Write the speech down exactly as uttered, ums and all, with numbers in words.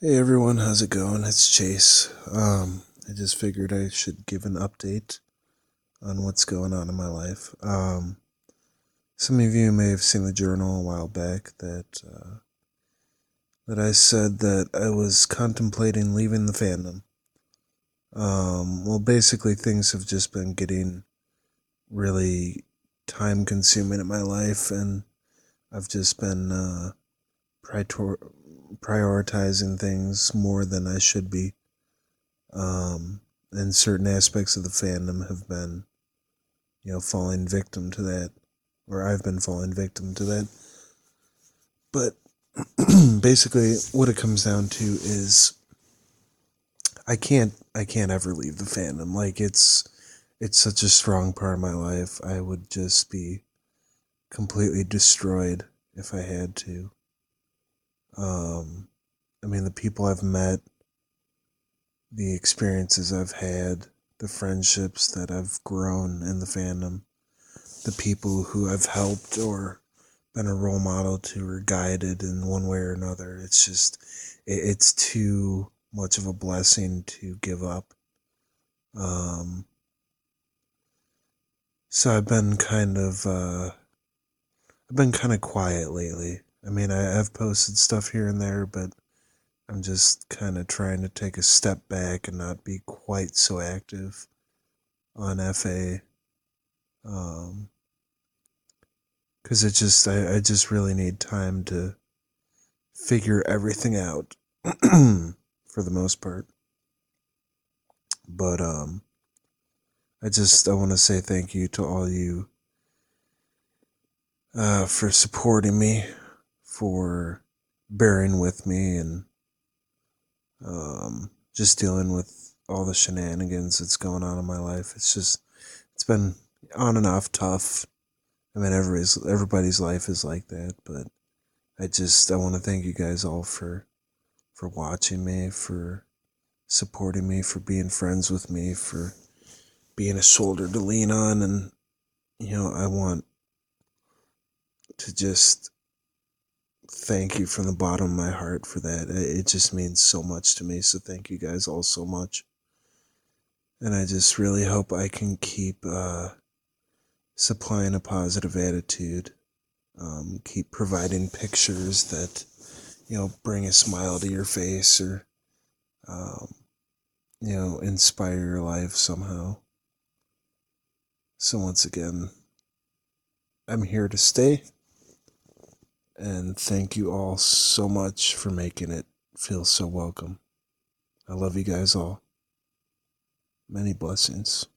Hey everyone, how's it going? It's Chase. Um, I just figured I should give an update on what's going on in my life. Um, some of you may have seen the journal a while back that uh, that I said that I was contemplating leaving the fandom. Um, well, basically things have just been getting really time consuming in my life, and I've just been uh, prior- prioritizing things more than I should be. Um, and certain aspects of the fandom have been, you know, falling victim to that, or I've been falling victim to that. But basically, what it comes down to is I can't, I can't ever leave the fandom. Like it's, it's such a strong part of my life. I would just be completely destroyed if I had to. Um, I mean, the people I've met, the experiences I've had, the friendships that I've grown in the fandom, the people who I've helped or been a role model to or guided in one way or another. It's just, it's too much of a blessing to give up. Um, so I've been kind of, uh, I've been kind of quiet lately. I mean, I, I've posted stuff here and there, but I'm just kind of trying to take a step back and not be quite so active on F A. Um, because it just, I, I just really need time to figure everything out for the most part. But um I just I want to say thank you to all you uh for supporting me, for bearing with me and um just dealing with all the shenanigans that's going on in my life. It's just it's been on and off tough. I mean everybody's everybody's life is like that, but I just I want to thank you guys all for for watching me, for supporting me, for being friends with me, for being a shoulder to lean on. And, you know, I want to just thank you from the bottom of my heart for that. It just means so much to me. So thank you guys all so much. And I just really hope I can keep uh, supplying a positive attitude, um, keep providing pictures that, you know, bring a smile to your face or, um, you know, inspire your life somehow. So once again, I'm here to stay. And thank you all so much for making it feel so welcome. I love you guys all. Many blessings.